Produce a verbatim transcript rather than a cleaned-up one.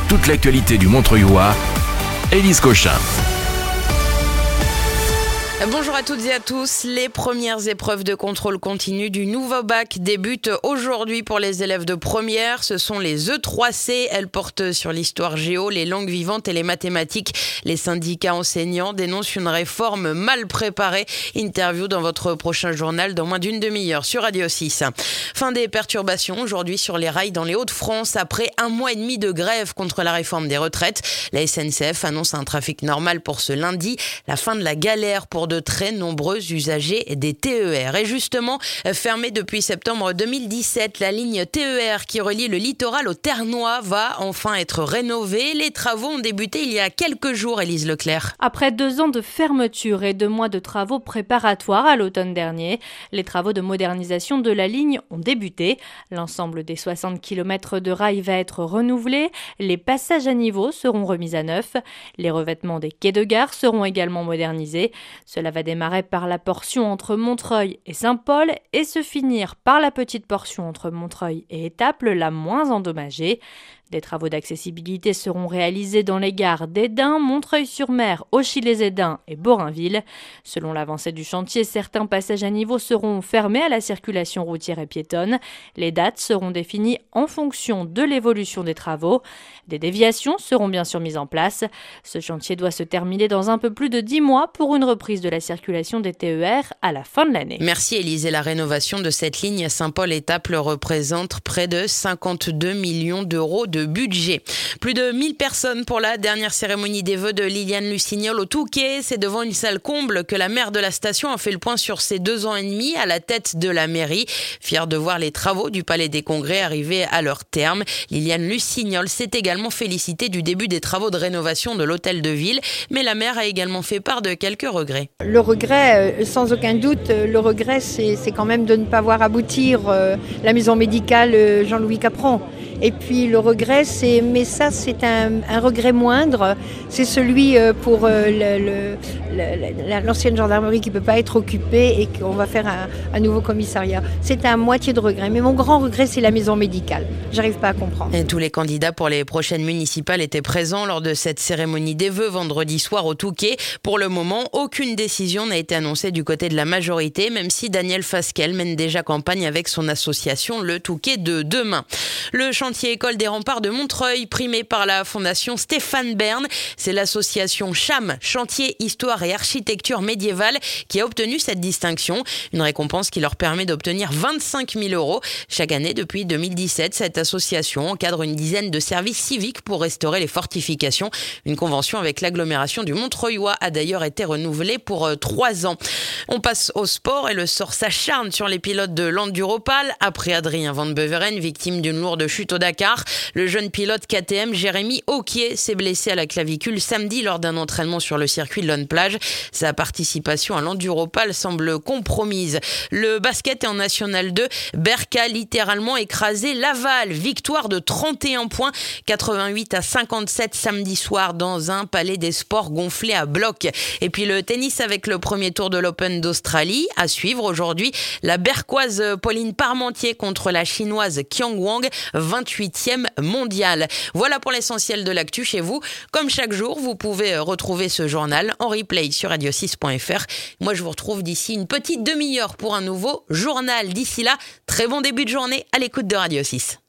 toute l'actualité du Montreuillois, Élise Cochin. Bonjour à toutes et à tous. Les premières épreuves de contrôle continu du nouveau bac débutent aujourd'hui pour les élèves de première. Ce sont les E trois C. Elles portent sur l'histoire géo, les langues vivantes et les mathématiques. Les syndicats enseignants dénoncent une réforme mal préparée. Interview dans votre prochain journal dans moins d'une demi-heure sur Radio six. Fin des perturbations aujourd'hui sur les rails dans les Hauts-de-France après un mois et demi de grève contre la réforme des retraites. La S N C F annonce un trafic normal pour ce lundi. La fin de la galère pour de très nombreux usagers des T E R. Et justement, fermée depuis septembre deux mille dix-sept, la ligne T E R qui relie le littoral au Ternois va enfin être rénovée. Les travaux ont débuté il y a quelques jours, Élise Leclerc. Après deux ans de fermeture et deux mois de travaux préparatoires à l'automne dernier, les travaux de modernisation de la ligne ont débuté. L'ensemble des soixante kilomètres de rails va être renouvelé. Les passages à niveau seront remis à neuf. Les revêtements des quais de gare seront également modernisés. Cela va démarrer par la portion entre Montreuil et Saint-Paul et se finir par la petite portion entre Montreuil et Étaples, la moins endommagée. Des travaux d'accessibilité seront réalisés dans les gares d'Esdin, Montreuil-sur-Mer, Auchy-les-Esdins et Borainville. Selon l'avancée du chantier, certains passages à niveau seront fermés à la circulation routière et piétonne. Les dates seront définies en fonction de l'évolution des travaux. Des déviations seront bien sûr mises en place. Ce chantier doit se terminer dans un peu plus de dix mois pour une reprise de la circulation des T E R à la fin de l'année. Merci Élise. Et la rénovation de cette ligne Saint-Paul-Étaples représente près de cinquante-deux millions d'euros de budget. Plus de mille personnes pour la dernière cérémonie des vœux de Liliane Lussignol au Touquet. C'est devant une salle comble que la maire de la station a fait le point sur ses deux ans et demi à la tête de la mairie. Fière de voir les travaux du Palais des Congrès arriver à leur terme, Liliane Lussignol s'est également félicitée du début des travaux de rénovation de l'hôtel de ville, mais la maire a également fait part de quelques regrets. Le regret, sans aucun doute, le regret c'est, c'est quand même de ne pas voir aboutir la maison médicale Jean-Louis Capron. Et puis le regret, c'est, mais ça c'est un, un regret moindre, c'est celui pour le, le, le, l'ancienne gendarmerie qui ne peut pas être occupée et qu'on va faire un, un nouveau commissariat. C'est à moitié de regret, mais mon grand regret c'est la maison médicale. J'arrive pas à comprendre. Et tous les candidats pour les prochaines municipales étaient présents lors de cette cérémonie des vœux vendredi soir au Touquet. Pour le moment, aucune décision n'a été annoncée du côté de la majorité, même si Daniel Fasquelle mène déjà campagne avec son association Le Touquet de demain. Le chantier École des Remparts de Montreuil, primé par la fondation Stéphane Bern. C'est l'association CHAM, Chantier, Histoire et Architecture médiévale, qui a obtenu cette distinction. Une récompense qui leur permet d'obtenir vingt-cinq mille euros. Chaque année, depuis deux mille dix-sept, cette association encadre une dizaine de services civiques pour restaurer les fortifications. Une convention avec l'agglomération du Montreuillois a d'ailleurs été renouvelée pour trois ans. On passe au sport et le sort s'acharne sur les pilotes de l'Enduropal. Après Adrien Van Beveren, victime d'une lourde chute au Dakar, le jeune pilote K T M Jérémy Auquier s'est blessé à la clavicule samedi lors d'un entraînement sur le circuit de Lonne-Plage. Sa participation à l'Enduropal semble compromise. Le basket est en National deux. Berck a littéralement écrasé Laval. Victoire de trente et un points, quatre-vingt-huit à cinquante-sept samedi soir dans un palais des sports gonflé à bloc. Et puis le tennis avec le premier tour de l'Open d'Australie. À suivre aujourd'hui, la Berquoise Pauline Parmentier contre la Chinoise Qiang Wang, vingt-huitième mondiale. Voilà pour l'essentiel de l'actu chez vous. Comme chaque jour, vous pouvez retrouver ce journal en replay sur radio six point f r. Moi, je vous retrouve d'ici une petite demi-heure pour un nouveau journal. D'ici là, très bon début de journée à l'écoute de Radio six.